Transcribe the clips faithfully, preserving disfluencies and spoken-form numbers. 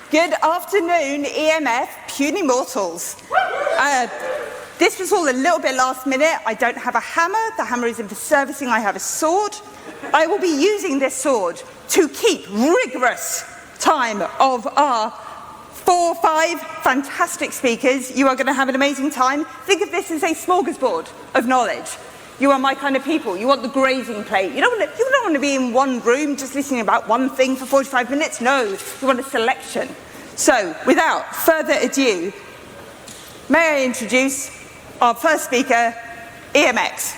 Good afternoon, E M F, puny mortals. Uh, this was all a little bit last minute. I don't have a hammer. The hammer isn't for servicing. I have a sword. I will be using this sword to keep rigorous time of our four, five fantastic speakers. You are going to have an amazing time. Think of this as a smorgasbord of knowledge. You are my kind of people. You want the grazing plate. You don't want to, you don't want to be in one room just listening about one thing for forty-five minutes. No, you want a selection. So, without further ado, may I introduce our first speaker, E M X.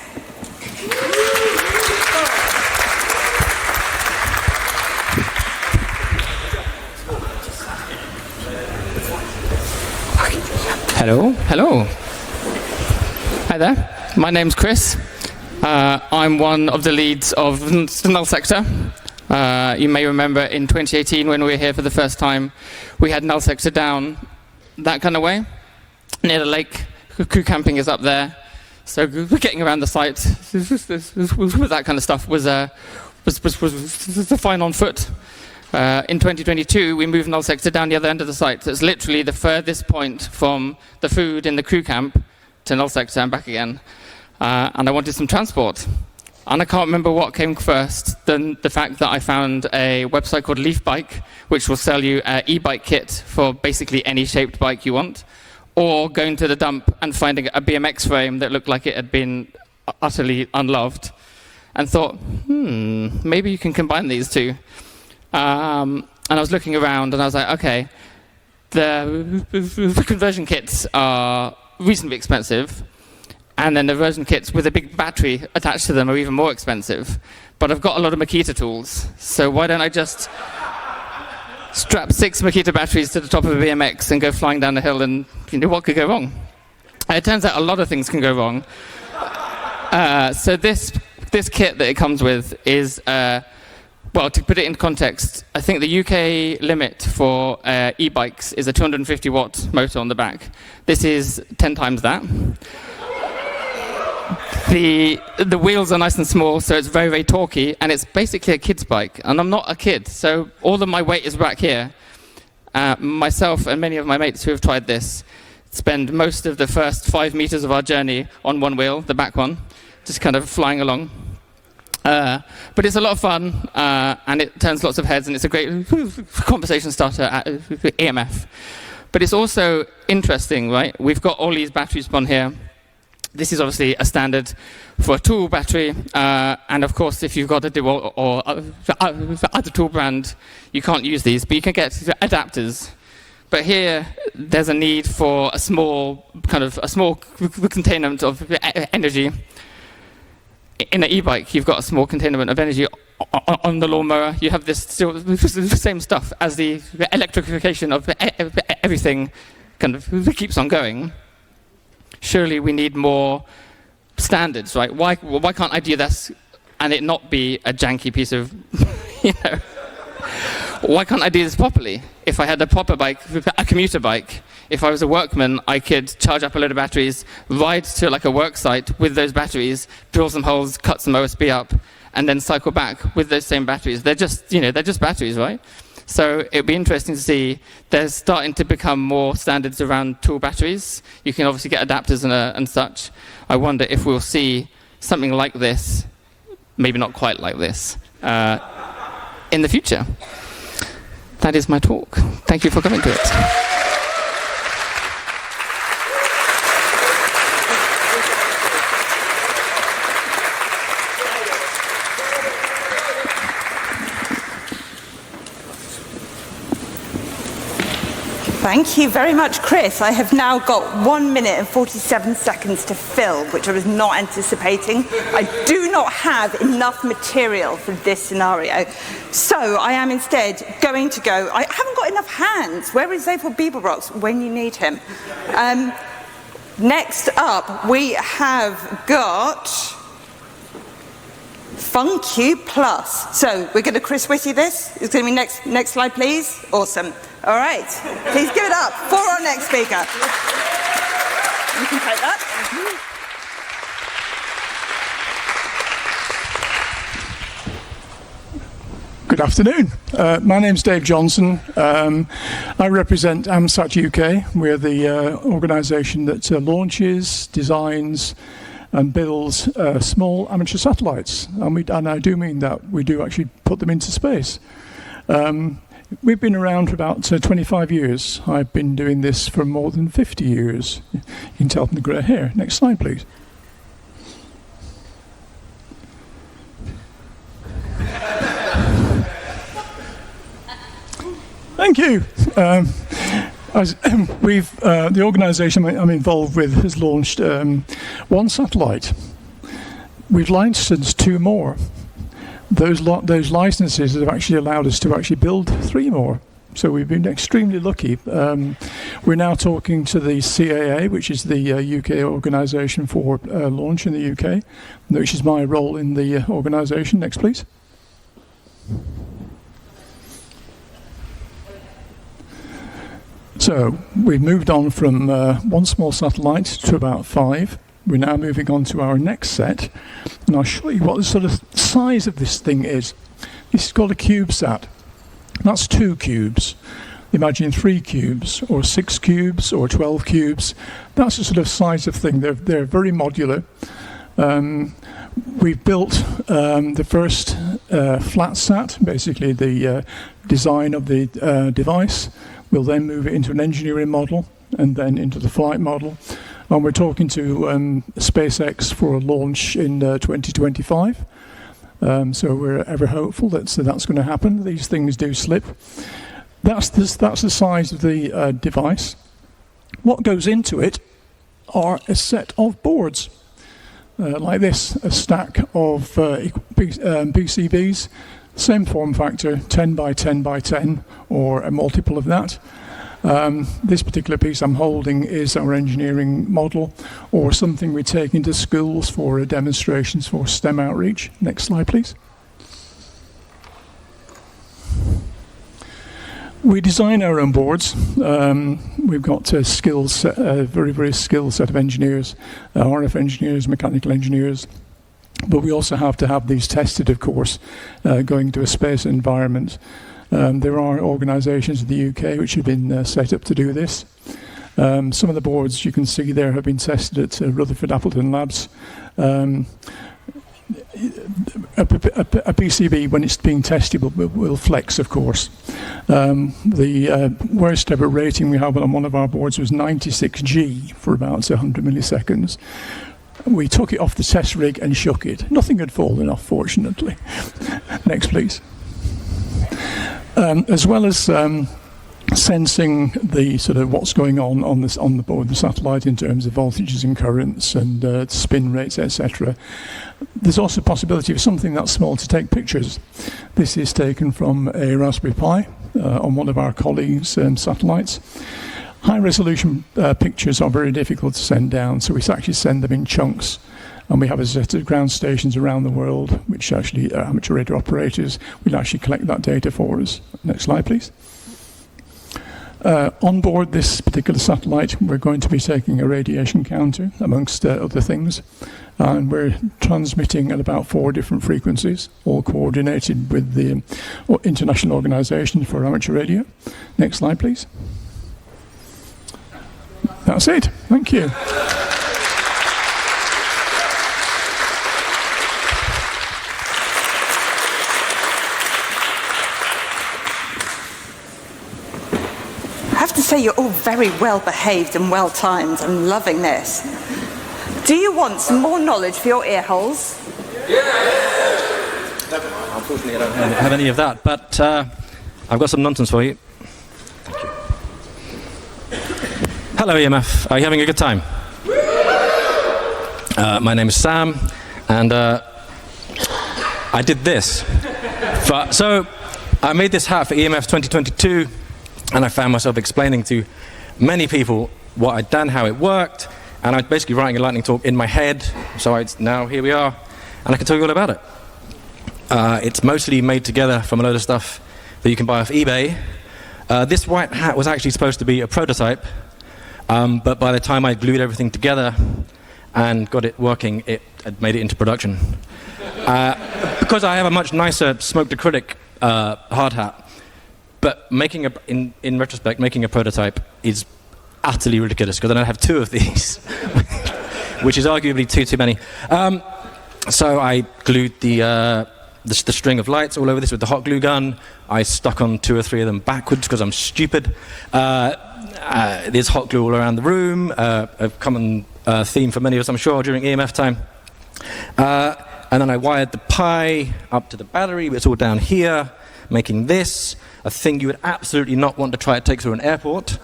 Hello, hello. Hi there. My name's Chris. Uh, I'm one of the leads of the Null Sector. Uh, you may remember in twenty eighteen when we were here for the first time, we had Null Sector down that kind of way, near the lake. Crew camping is up there, so getting around the site with that kind of stuff was uh, was, was, was, was fine on foot. Uh, in twenty twenty-two, we moved Null Sector down the other end of the site. So it's literally the furthest point from the food in the crew camp to Null Sector and back again. Uh, and I wanted some transport. And I can't remember what came first, than the fact that I found a website called Leaf Bike, which will sell you an e-bike kit for basically any shaped bike you want, or going to the dump and finding a B M X frame that looked like it had been utterly unloved, and thought, hmm, maybe you can combine these two. Um, and I was looking around and I was like, okay, the, the conversion kits are reasonably expensive, and then the version kits with a big battery attached to them are even more expensive. But I've got a lot of Makita tools, so why don't I just strap six Makita batteries to the top of a B M X and go flying down the hill, and you know what could go wrong? And it turns out a lot of things can go wrong. Uh, so this this kit that it comes with is, uh, well, to put it in context, I think the U K limit for uh, e-bikes is a two hundred fifty watt motor on the back. This is ten times that. The the wheels are nice and small, so it's very, very torquey, and it's basically a kid's bike. And I'm not a kid, so all of my weight is back here. Uh, myself and many of my mates who have tried this spend most of the first five meters of our journey on one wheel, the back one, just kind of flying along. Uh, but it's a lot of fun, uh, and it turns lots of heads, and it's a great conversation starter at E M F. But it's also interesting, right? We've got all these batteries on here. This is obviously a standard for a tool battery, uh, and of course, if you've got a Dual or other tool brand, you can't use these, but you can get adapters. But here, there's a need for a small kind of a small containment of energy. In an e-bike, you've got a small containment of energy. On the lawnmower, you have this still the same stuff as the electrification of everything kind of keeps on going. Surely we need more standards, right? Why why can't I do this and it not be a janky piece of, you know? Why can't I do this properly? If I had a proper bike, a commuter bike, if I was a workman, I could charge up a load of batteries, ride to like a work site with those batteries, drill some holes, cut some O S B up, and then cycle back with those same batteries. They're just, you know, they're just batteries, right? So it'd be interesting to see there's starting to become more standards around tool batteries. You can obviously get adapters and, uh, and such. I wonder if we'll see something like this, maybe not quite like this, uh, in the future. That is my talk. Thank you for coming to it. Thank you very much, Chris. I have now got one minute and forty-seven seconds to fill, which I was not anticipating. I do not have enough material for this scenario. So I am instead going to go, I haven't got enough hands. Where is Zaphod Beeblebrox when you need him? Um, next up, we have got FunQ Plus. So we're going to Chris Whitty this. It's going to be next, next slide, please. Awesome. All right, please give it up for our next speaker. You can take that. Good afternoon. Uh, my name's Dave Johnson. Um, I represent AMSAT U K. We're the uh, organisation that uh, launches, designs and builds uh, small amateur satellites. And, we, and I do mean that. We do actually put them into space. Um, we've been around for about uh, twenty-five years. I've been doing this for more than fifty years. You can tell from the grey hair. Next slide, please. Thank you. Um, as, um, we've uh, the organisation I'm involved with has launched um, one satellite. We've licensed two more. Those lo- those licenses have actually allowed us to actually build three more. So we've been extremely lucky. Um, we're now talking to the C A A, which is the uh, U K organisation for uh, launch in the U K, which is my role in the uh, organisation. Next, please. So we've moved on from uh, one small satellite to about five. We're now moving on to our next set, and I'll show you what the sort of size of this thing is. This is called a CubeSat. That's two cubes. Imagine three cubes, or six cubes, or twelve cubes. That's the sort of size of thing. They're, they're very modular. Um, we've built um, the first uh, flat sat, basically the uh, design of the uh, device. We'll then move it into an engineering model and then into the flight model. And we're talking to um, SpaceX for a launch in uh, twenty twenty-five. Um, so we're ever hopeful that so that's going to happen. These things do slip. That's the, that's the size of the uh, device. What goes into it are a set of boards. Uh, like this, a stack of uh, P- um, P C Bs. Same form factor, ten by ten by ten, or a multiple of that. Um, this particular piece I'm holding is our engineering model, or something we take into schools for uh, demonstrations for STEM outreach. Next slide, please. We design our own boards. Um, we've got a skills, a very, very skilled set of engineers, uh, R F engineers, mechanical engineers. But we also have to have these tested, of course, uh, going to a space environment. Um, there are organisations in the U K which have been uh, set up to do this. Um, some of the boards you can see there have been tested at uh, Rutherford Appleton Labs. Um, a, a, a P C B, when it's being tested, will, will flex, of course. Um, the uh, worst ever rating we have on one of our boards was ninety-six G for about one hundred milliseconds. We took it off the test rig and shook it. Nothing had fallen off, fortunately. Next, please. Um, as well as um, sensing the sort of what's going on on this on the board, the satellite in terms of voltages and currents and uh, spin rates, et cetera. There's also a possibility of something that small to take pictures. This is taken from a Raspberry Pi uh, on one of our colleagues' um, satellites. High-resolution uh, pictures are very difficult to send down, so we actually send them in chunks. And we have a set of ground stations around the world, which actually uh, amateur radio operators will actually collect that data for us. Next slide, please. Uh, on board this particular satellite, we're going to be taking a radiation counter, amongst uh, other things. And we're transmitting at about four different frequencies, all coordinated with the um, International Organization for Amateur Radio. Next slide, please. That's it. Thank you. I have to say you're all very well behaved and well timed. I'm loving this. Do you want some more knowledge for your ear holes? Unfortunately, I don't have, have any of that, but uh, I've got some nonsense for you. Thank you. Hello, E M F. Are you having a good time? Uh, my name is Sam, and uh, I did this. For, so I made this hat for E M F twenty twenty-two, and I found myself explaining to many people what I'd done, how it worked, and I was basically writing a lightning talk in my head. So I, now here we are, and I can tell you all about it. Uh, it's mostly made together from a load of stuff that you can buy off eBay. Uh, this white hat was actually supposed to be a prototype, um, but by the time I glued everything together and got it working, it had made it into production. Uh, because I have a much nicer smoked acrylic uh, hard hat. But making a, in, in retrospect, making a prototype is utterly ridiculous because then I have two of these, which is arguably two too many. Um, so I glued the, uh, the the string of lights all over this with the hot glue gun. I stuck on two or three of them backwards because I'm stupid. Uh, uh, there's hot glue all around the room, uh, a common uh, theme for many of us, I'm sure, during E M F time. Uh, and then I wired the Pi up to the battery. It's all down here, making this a thing you would absolutely not want to try to take through an airport.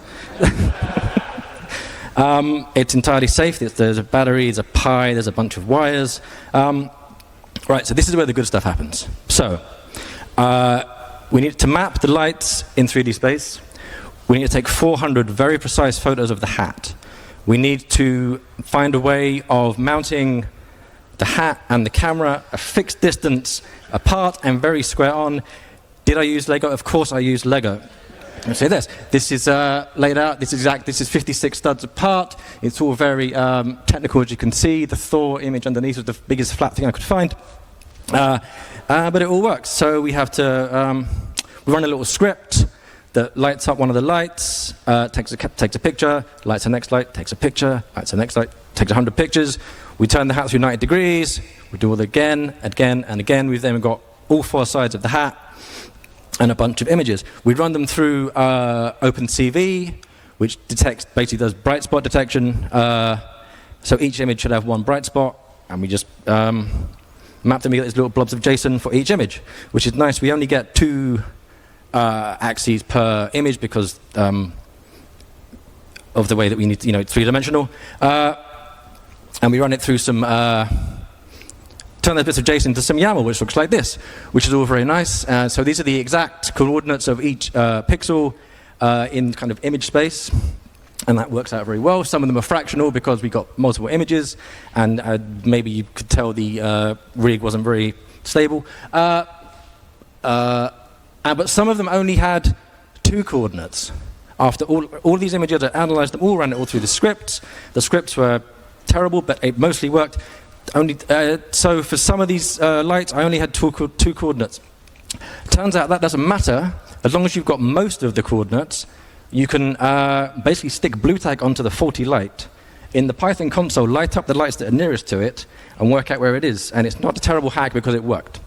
um, it's entirely safe. There's, there's a battery, there's a Pi, there's a bunch of wires. Um, right, so this is where the good stuff happens. So, uh, we need to map the lights in three D space. We need to take four hundred very precise photos of the hat. We need to find a way of mounting the hat and the camera a fixed distance apart and very square on. Did I use Lego? Of course I used Lego. Let's say this. This is uh, laid out. This is exact. This is fifty-six studs apart. It's all very um, technical, as you can see. The Thor image underneath was the biggest flat thing I could find. Uh, uh, but it all works. So we have to um, we run a little script that lights up one of the lights, uh, takes a takes a picture, lights the next light, takes a picture, lights the next light, takes one hundred pictures. We turn the hat through ninety degrees. We do it again, again, and again. We've then got all four sides of the hat and a bunch of images. We run them through uh, OpenCV, which detects, basically does bright spot detection. Uh, so each image should have one bright spot, and we just um, map them. We get these little blobs of JSON for each image, which is nice. We only get two uh, axes per image because um, of the way that we need, to, you know, three-dimensional. Uh, and we run it through some. Uh, turn those bits of JSON into some YAML, which looks like this, which is all very nice. Uh, so these are the exact coordinates of each uh, pixel uh, in kind of image space, and that works out very well. Some of them are fractional because we got multiple images, and uh, maybe you could tell the uh, rig wasn't very stable. Uh, uh, uh, but some of them only had two coordinates. After all, all these images, I analyzed them all, ran it all through the scripts. The scripts were terrible, but it mostly worked. Only, uh, so for some of these uh, lights, I only had two, co two coordinates. Turns out that doesn't matter. As long as you've got most of the coordinates, you can uh, basically stick blue tag onto the faulty light. In the Python console, light up the lights that are nearest to it and work out where it is. And it's not a terrible hack because it worked.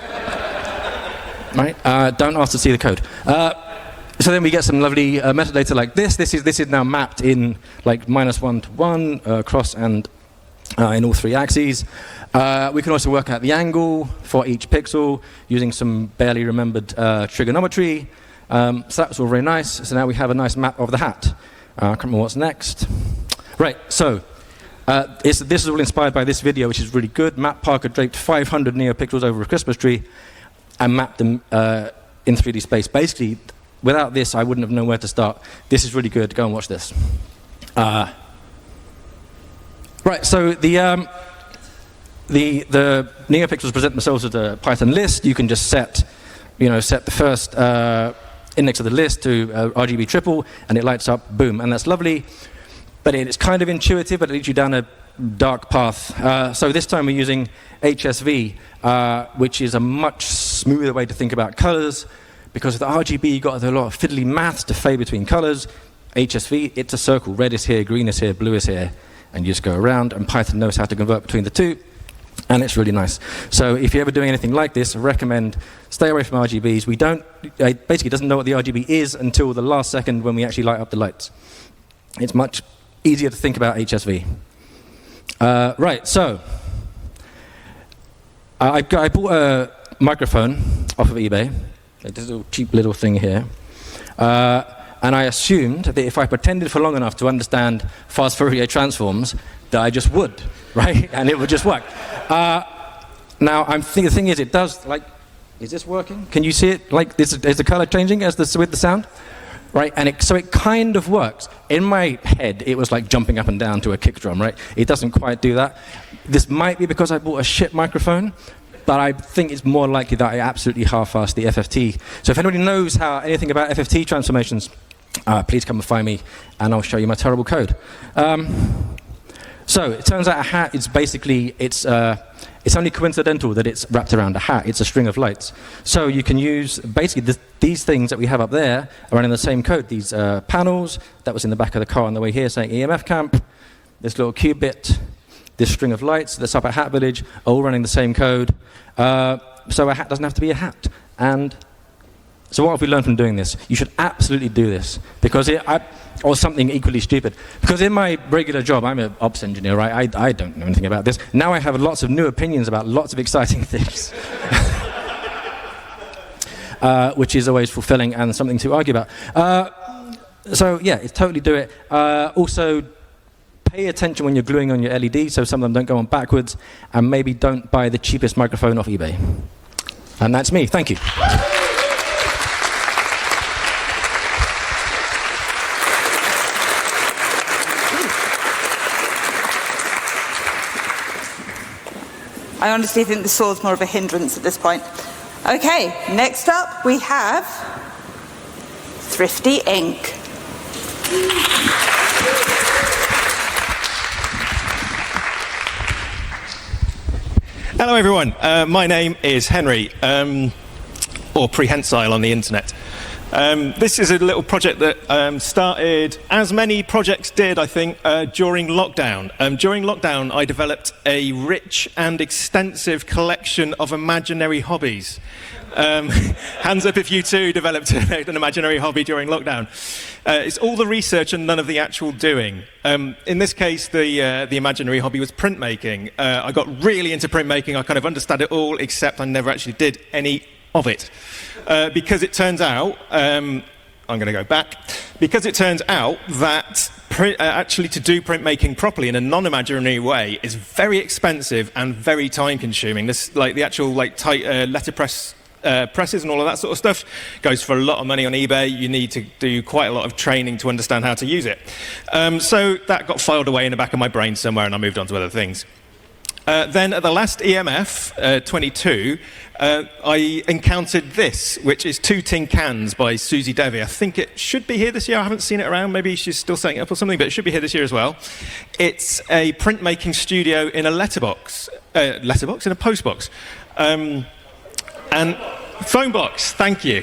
Right? Uh, don't ask to see the code. Uh, so then we get some lovely uh, metadata like this. This is, this is now mapped in like minus one to one, uh, cross and Uh, in all three axes. Uh, we can also work out the angle for each pixel using some barely remembered uh, trigonometry. Um, so that's all very nice. So now we have a nice map of the hat. Uh, I can't remember what's next. Right, so uh, it's, this is all inspired by this video, which is really good. Matt Parker draped five hundred NeoPixels over a Christmas tree and mapped them uh, in three D space. Basically, without this, I wouldn't have known where to start. This is really good. Go and watch this. Uh, Right, so the, um, the, the NeoPixels present themselves as a Python list. You can just set, you know, set the first uh, index of the list to uh, R G B triple, and it lights up, boom, and that's lovely. But it's kind of intuitive, but it leads you down a dark path. Uh, so this time we're using H S V, uh, which is a much smoother way to think about colors, because with the R G B you've got a lot of fiddly maths to fade between colors. H S V, it's a circle. Red is here, green is here, blue is here. And you just go around, and Python knows how to convert between the two, and it's really nice. So if you're ever doing anything like this, I recommend stay away from R G Bs. We don't, it basically doesn't know what the R G B is until the last second when we actually light up the lights. It's much easier to think about H S V. Uh, right, so I, I bought a microphone off of eBay. This little cheap little thing here. Uh, And I assumed that if I pretended for long enough to understand fast Fourier transforms, that I just would, right? And it would just work. Uh, now, I'm think the thing is, it does, like, is this working? Can you see it? Like, is, is the color changing as the, with the sound? Right? And it, so it kind of works. In my head, it was like jumping up and down to a kick drum, right? It doesn't quite do that. This might be because I bought a shit microphone, but I think it's more likely that I absolutely half-assed the F F T. So if anybody knows how anything about F F T transformations, Uh, please come and find me, and I'll show you my terrible code. Um, so it turns out a hat is basically it's uh, it's only coincidental that it's wrapped around a hat. It's a string of lights. So you can use, basically, this, these things that we have up there are running the same code. These uh, panels, that was in the back of the car on the way here saying E M F camp, this little cube bit, this string of lights that's up at Hat Village, are all running the same code. Uh, so a hat doesn't have to be a hat. And so what have we learned from doing this? You should absolutely do this, because it, I, or something equally stupid. Because in my regular job, I'm an ops engineer, right? I, I don't know anything about this. Now I have lots of new opinions about lots of exciting things, uh, which is always fulfilling and something to argue about. Uh, so yeah, it's totally do it. Uh, also, pay attention when you're gluing on your L E Ds, so some of them don't go on backwards, and maybe don't buy the cheapest microphone off eBay. And that's me. Thank you. I honestly think the sword's more of a hindrance at this point. Okay, next up we have Thrifty Ink. Hello everyone, uh, my name is Henry, um, or Prehensile on the internet. Um, this is a little project that um, started, as many projects did, I think, uh, during lockdown. Um, during lockdown, I developed a rich and extensive collection of imaginary hobbies. Um, hands up if you too developed an imaginary hobby during lockdown. Uh, it's all the research and none of the actual doing. Um, in this case, the, uh, the imaginary hobby was printmaking. Uh, I got really into printmaking. I kind of understood it all, except I never actually did any of it. Uh, because it turns out, um, I'm going to go back, because it turns out that print, uh, actually to do printmaking properly in a non-imaginary way is very expensive and very time-consuming. This, like the actual like tight uh, letterpress uh, presses and all of that sort of stuff goes for a lot of money on eBay. You need to do quite a lot of training to understand how to use it. Um, so that got filed away in the back of my brain somewhere, and I moved on to other things. Uh, then at the last E M F uh, twenty-two, uh, I encountered this, which is Two Tin Cans by Susie Devi. I think it should be here this year. I haven't seen it around. Maybe she's still setting it up or something, but it should be here this year as well. It's a printmaking studio in a letterbox, uh, letterbox in a postbox, um, and phone box. Thank you.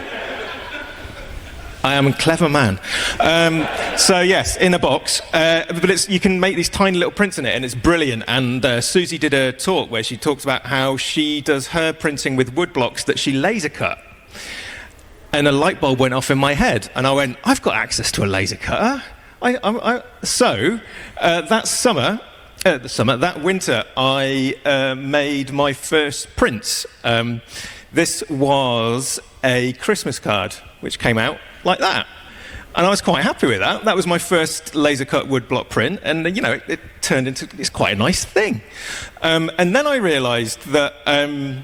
I am a clever man. Um, so yes, in a box, uh, but it's, you can make these tiny little prints in it, and it's brilliant. And uh, Susie did a talk where she talks about how she does her printing with wood blocks that she laser cut. And a light bulb went off in my head, and I went, I've got access to a laser cutter. I, I, I, so uh, that summer, uh, the summer, that winter, I uh, made my first prints. Um, this was a Christmas card, which came out like that. And I was quite happy with that. That was my first laser cut wood block print, and you know, it, it turned into, it's quite a nice thing. Um, and then I realized that um,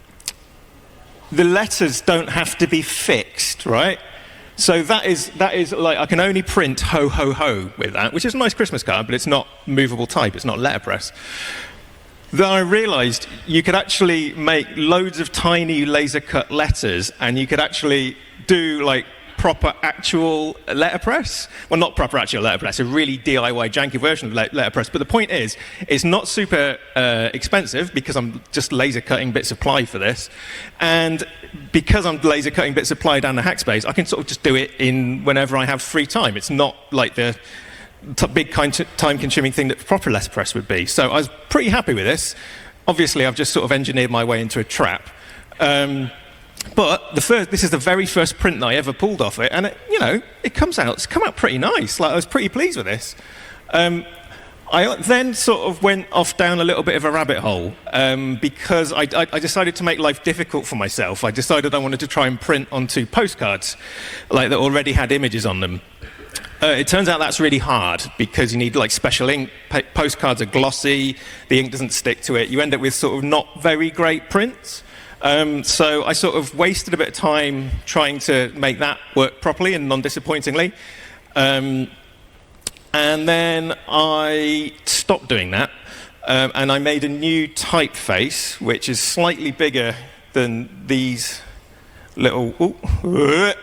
the letters don't have to be fixed, right? So that is, that is like, I can only print ho, ho, ho with that, which is a nice Christmas card, but it's not movable type, it's not letterpress. Then I realized you could actually make loads of tiny laser cut letters, and you could actually do like proper actual letterpress. Well, not proper actual letterpress, a really D I Y janky version of letterpress. But the point is, it's not super uh, expensive because I'm just laser cutting bits of ply for this. And because I'm laser cutting bits of ply down the Hackspace, I can sort of just do it in whenever I have free time. It's not like the t- big time-consuming thing that proper letterpress would be. So I was pretty happy with this. Obviously, I've just sort of engineered my way into a trap. Um, But the first, this is the very first print that I ever pulled off it, and it, you know, it comes out, it's come out pretty nice. Like, I was pretty pleased with this. Um, I then sort of went off down a little bit of a rabbit hole um, because I, I, I decided to make life difficult for myself. I decided I wanted to try and print onto postcards, like that already had images on them. Uh, it turns out that's really hard because you need like special ink. Pa- postcards are glossy, the ink doesn't stick to it. You end up with sort of not very great prints. Um, so I sort of wasted a bit of time trying to make that work properly and non-disappointingly. Um, and then I stopped doing that, um, and I made a new typeface, which is slightly bigger than these little... Ooh,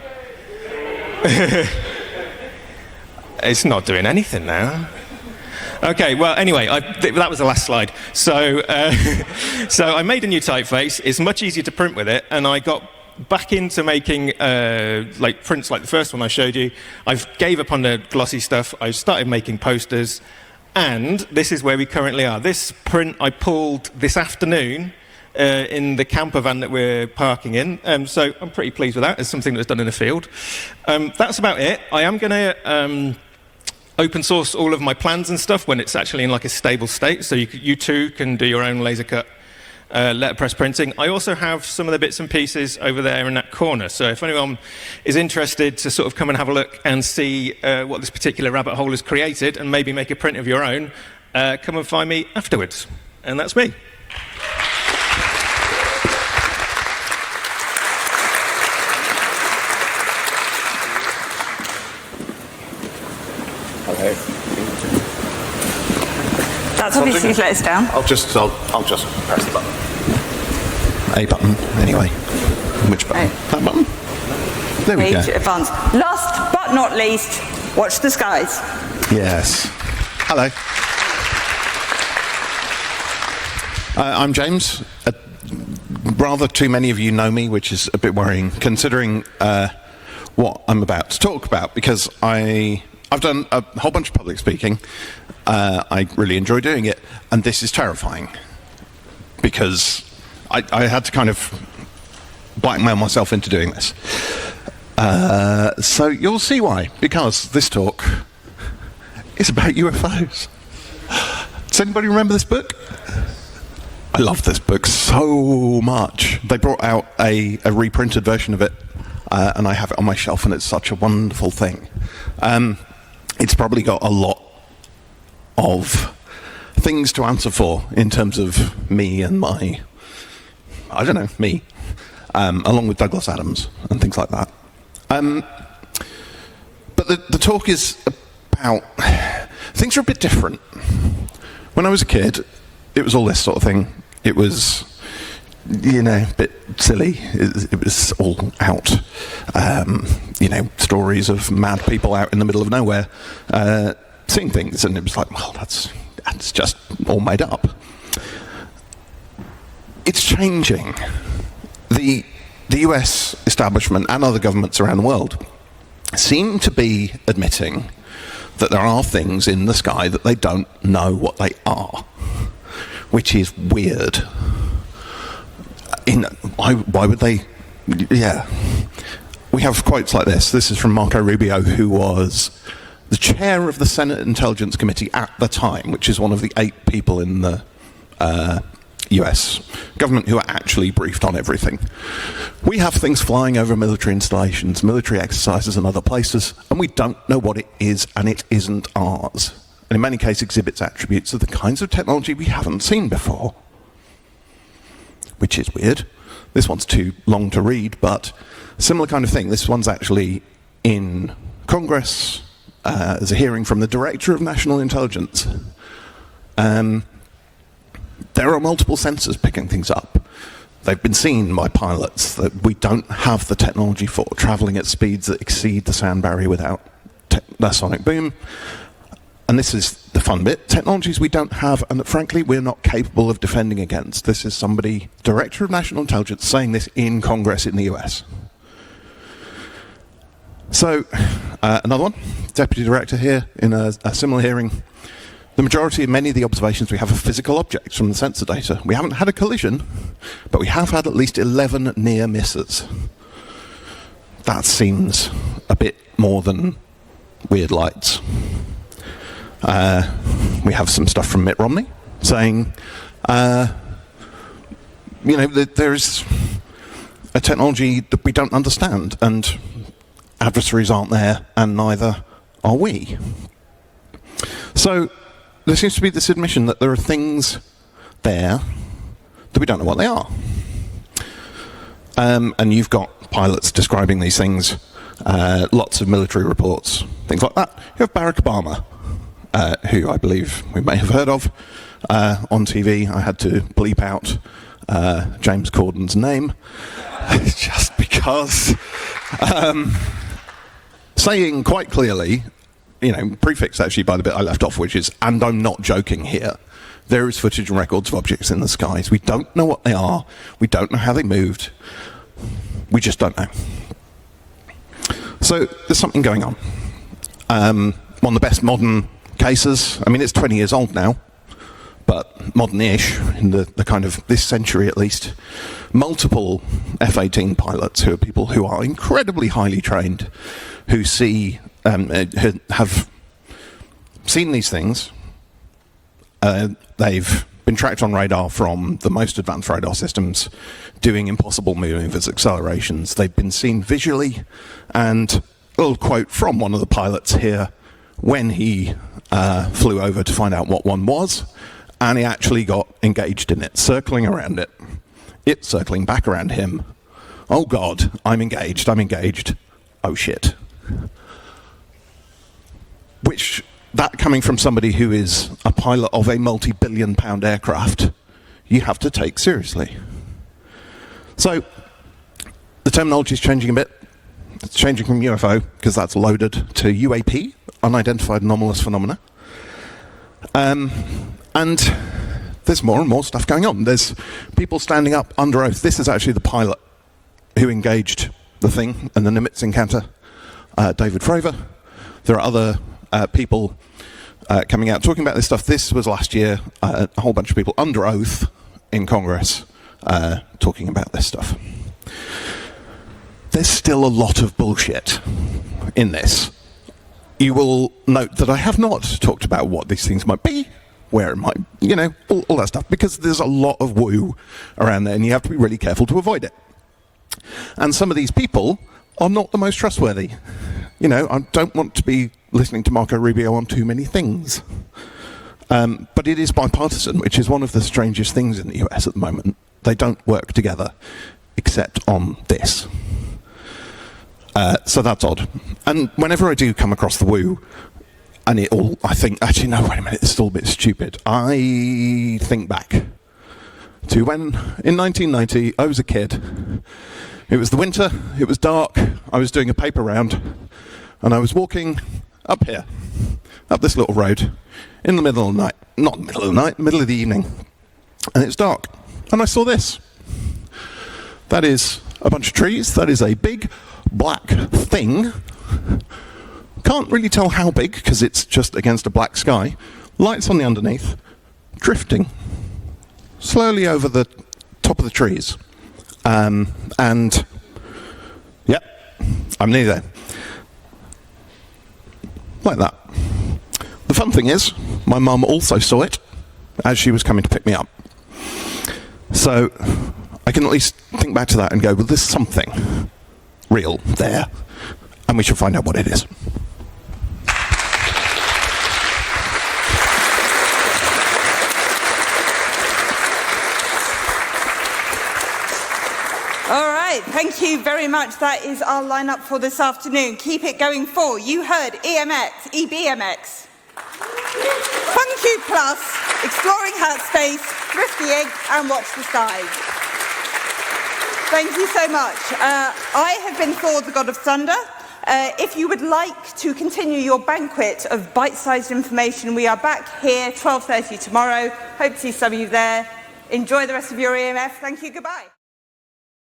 it's not doing anything now. Okay, well, anyway, I, th- that was the last slide. So, uh, so I made a new typeface. It's much easier to print with it, and I got back into making uh, like prints like the first one I showed you. I gave up on the glossy stuff. I started making posters, and this is where we currently are. This print I pulled this afternoon uh, in the camper van that we're parking in, um, so I'm pretty pleased with that. It's something that was done in the field. Um, that's about it. I am going to um, open source all of my plans and stuff when it's actually in like a stable state, so you, c- you too can do your own laser cut uh, letterpress printing. I also have some of the bits and pieces over there in that corner, so if anyone is interested to sort of come and have a look and see uh, what this particular rabbit hole has created and maybe make a print of your own, uh, come and find me afterwards. And that's me. That's obviously let us down. I'll just, I'll, I'll just press the button. A button, anyway. Which button? Right. That button? There we Page go. advance. Last but not least, watch the skies. Yes. Hello. Uh, I'm James. Uh, rather too many of you know me, which is a bit worrying, considering uh, what I'm about to talk about, because I, I've done a whole bunch of public speaking. Uh, I really enjoy doing it, and this is terrifying, because I, I had to kind of blackmail myself into doing this. Uh, so you'll see why, because this talk is about U F Os. Does anybody remember this book? I love this book so much. They brought out a, a reprinted version of it, uh, and I have it on my shelf, and it's such a wonderful thing. Um, it's probably got a lot of things to answer for in terms of me and my, I don't know, me, um, along with Douglas Adams and things like that. Um, but the, the talk is about, things are a bit different. When I was a kid, it was all this sort of thing. It was, you know, a bit silly. It, it was all out. Um, you know, stories of mad people out in the middle of nowhere, uh, seeing things, and it was like, well, that's that's just all made up. It's changing. The the U S establishment and other governments around the world seem to be admitting that there are things in the sky that they don't know what they are, which is weird. In why why would they? Yeah, we have quotes like this. This is from Marco Rubio, who was the chair of the Senate Intelligence Committee at the time, which is one of the eight people in the uh, U S government who are actually briefed on everything. We have things flying over military installations, military exercises and other places, and we don't know what it is, and it isn't ours. And in many cases exhibits attributes of the kinds of technology we haven't seen before. Which is weird. This one's too long to read, but similar kind of thing. This one's actually in Congress. Uh, there's a hearing from the Director of National Intelligence. Um, there are multiple sensors picking things up. They've been seen by pilots that we don't have the technology for, travelling at speeds that exceed the sound barrier without te- the sonic boom. And this is the fun bit, technologies we don't have and that frankly we're not capable of defending against. This is somebody, Director of National Intelligence, saying this in Congress in the U S. So, uh, another one, Deputy Director here in a, a similar hearing. The majority of many of the observations we have are physical objects from the sensor data. We haven't had a collision, but we have had at least eleven near misses. That seems a bit more than weird lights. Uh, we have some stuff from Mitt Romney saying, uh, you know, that there is a technology that we don't understand, and adversaries aren't there, and neither are we. So there seems to be this admission that there are things there that we don't know what they are. Um, and you've got pilots describing these things, uh, lots of military reports, things like that. You have Barack Obama, uh, who I believe we may have heard of uh, on T V. I had to bleep out uh, James Corden's name, just because, um, saying quite clearly you know, prefixed actually by the bit I left off, which is, and I'm not joking here. There is footage and records of objects in the skies. We don't know what they are. We don't know how they moved. We just don't know. So there's something going on. Um, one of the best modern cases, I mean, it's twenty years old now, but modern-ish, in the, the kind of this century at least, multiple F eighteen pilots who are people who are incredibly highly trained, who see, um, uh, have seen these things. Uh, they've been tracked on radar from the most advanced radar systems, doing impossible maneuvers, accelerations. They've been seen visually, and a little quote from one of the pilots here, when he uh, flew over to find out what one was, and he actually got engaged in it, circling around it, it circling back around him. Oh God, I'm engaged, I'm engaged. Oh shit. Which, that coming from somebody who is a pilot of a multi-billion pound aircraft, you have to take seriously. So, the terminology is changing a bit. It's changing from U F O, because that's loaded, to U A P, Unidentified Anomalous Phenomena. Um, and there's more and more stuff going on. There's people standing up under oath. This is actually the pilot who engaged the thing in the Nimitz encounter, uh, David Fravor. There are other uh, people uh, coming out talking about this stuff. This was last year, uh, a whole bunch of people under oath in Congress uh, talking about this stuff. There's still a lot of bullshit in this. You will note that I have not talked about what these things might be, where it might, you know, all, all that stuff, because there's a lot of woo around there, and you have to be really careful to avoid it. And some of these people are not the most trustworthy. You know, I don't want to be listening to Marco Rubio on too many things. Um, but it is bipartisan, which is one of the strangest things in the U S at the moment. They don't work together, except on this. Uh, so that's odd. And whenever I do come across the woo, and it all, I think, actually, no, wait a minute, it's still a bit stupid. I think back to when, in nineteen ninety, I was a kid. It was the winter, it was dark, I was doing a paper round, and I was walking up here, up this little road, in the middle of the night. Not the middle of the night, middle of the evening. And it's dark. And I saw this. That is a bunch of trees. That is a big black thing. Can't really tell how big, because it's just against a black sky. Lights on the underneath, drifting slowly over the top of the trees. Um, and, yep, I'm nearly there. Like that. The fun thing is, my mum also saw it as she was coming to pick me up. So, I can at least think back to that and go, well, there's something real there, and we should find out what it is. All right, thank you very much. That is our lineup for this afternoon. Keep it going for. You heard E M X, E B M X, FunQ Plus, Exploring Hat Space, Thriftying, and Watch the Skies. Thank you so much. Uh, I have been Thor, the God of Thunder. Uh, if you would like to continue your banquet of bite-sized information, we are back here twelve thirty tomorrow. Hope to see some of you there. Enjoy the rest of your E M F. Thank you. Goodbye.